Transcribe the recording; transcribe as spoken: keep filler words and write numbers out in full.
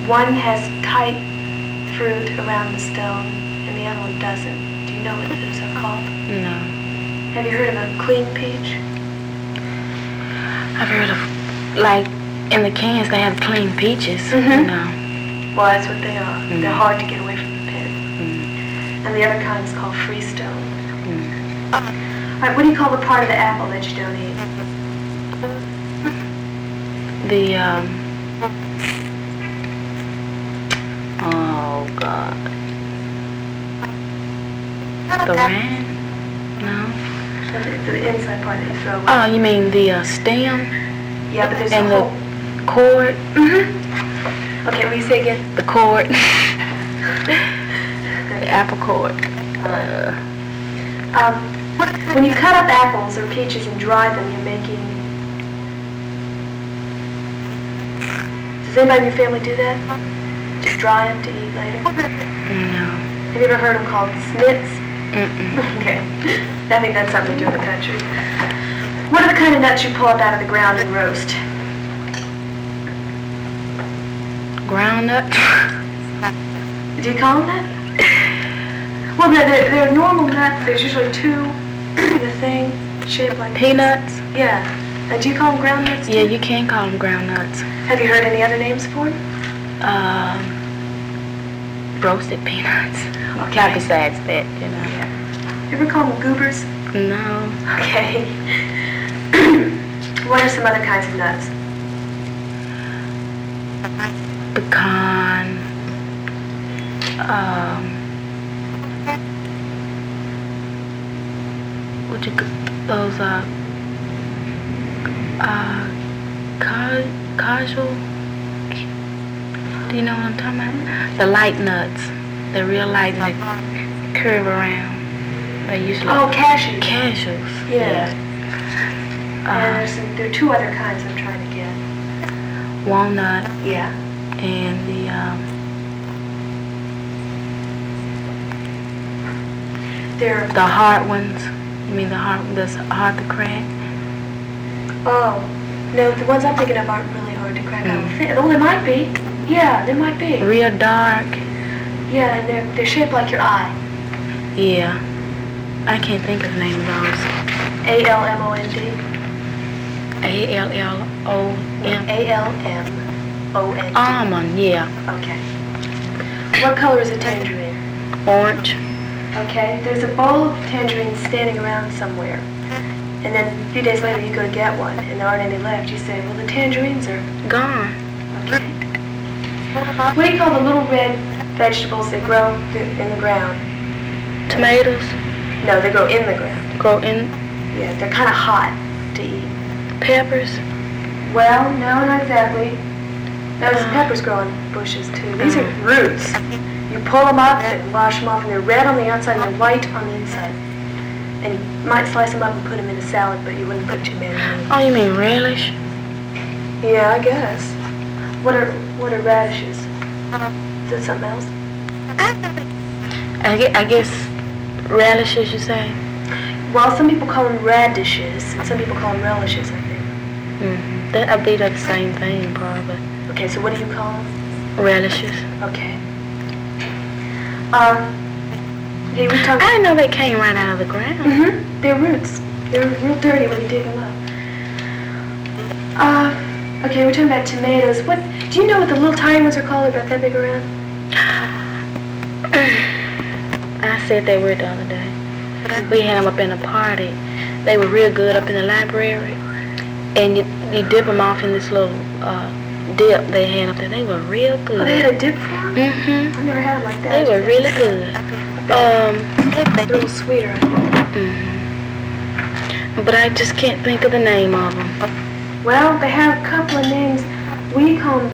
one has tight fruit around the stone and the other one doesn't. Do you know what those are called? No. Have you heard of a clean peach? I've heard of, like, in the cans they have clean peaches. Mm-hmm. No. Well, that's what they are. Mm. They're hard to get away from the pit. Mm. And the other kind is called freestone. Mm. All right, what do you call the part of the apple that you don't eat? The, um... Oh, God. The rind? No. The, the inside part that you throw away. Oh, you mean the uh, stem? Yeah, but there's and a the whole... cord? Mm-hmm. Okay, will you say again? The cord. The apple cord. Uh, um, when you cut up apples or peaches and dry them, you're making... Does anybody in your family do that? Just dry them to eat later? no. Have you ever heard them called snits? Mm-mm. Okay. I think that's something to do in the country. What are the kind of nuts you pull up out of the ground and roast? Ground nut? Do you call them that? Well, they're, they're, they're normal nuts. There's usually two in the thing, shaped like Peanuts? this. Yeah. Uh, do you call them ground nuts too? Yeah, you can call them ground nuts. Have you heard any other names for them? Um, roasted peanuts. Okay. Not besides that, you know. Yeah. You ever call them goobers? No. Okay. What are some other kinds of nuts? Pecan. Um, what you c- those uh uh ca- casual? Do you know what I'm talking about? The light nuts. They're real light and they curve around. They usually Oh, cashews. Cashews. Yeah. Yeah. And Uh, there's some, there are two other kinds I'm trying to get. walnut Yeah. and the um, They're the hard ones. You mean the hard that's hard to crack? oh no, the ones I'm thinking of aren't really hard to crack. I don't Mm. think. Oh, they might be. Yeah, they might be. Real dark. Yeah, and they're they're shaped like your eye. Yeah. I can't think of the name of those. A L M O N D. A L L O M. A L M O N D. Almond, yeah. Okay. What color is a tangerine? Orange. Okay, there's a bowl of tangerines standing around somewhere. And then a few days later you go to get one and there aren't any left. You say, well, the tangerines are Gone. okay. What do you call the little red vegetables that grow in the ground? Tomatoes. No, they grow in the ground. Grow in. Yeah, they're kind of hot to eat. Peppers. Well, no, not exactly. Those Uh. peppers grow in bushes too. These are Mm. roots. You pull them up and wash them off, and they're red on the outside and they're white on the inside. And you might slice them up and put them in a salad, but you wouldn't put too many in. Oh, you mean relish? Yeah, I guess. What are what are radishes? Is that something else? I guess, I guess relishes, you say? Well, some people call them radishes, and some people call them relishes, I think. Mm-hmm. That, I believe that's the same thing, probably. Okay, so what do you call them? Relishes. Okay. Um, hey, we talked... I didn't know they came right out of the ground. Mm-hmm. They're roots. They're real dirty when you dig them up. Uh, okay, we're talking about tomatoes. What, do you know what the little tiny ones are called? They're about that big around? I said they were the other day. We had them up in a party. They were real good up in the library. And you, you dip them off in this little uh, dip they had up there. They were real good. Oh, they had a dip for them? Mm-hmm. I've never had them like that. They were really good. Um, They're a little sweeter, I think. mm-hmm. But I just can't think of the name of them. Well, they have a couple of names. We call them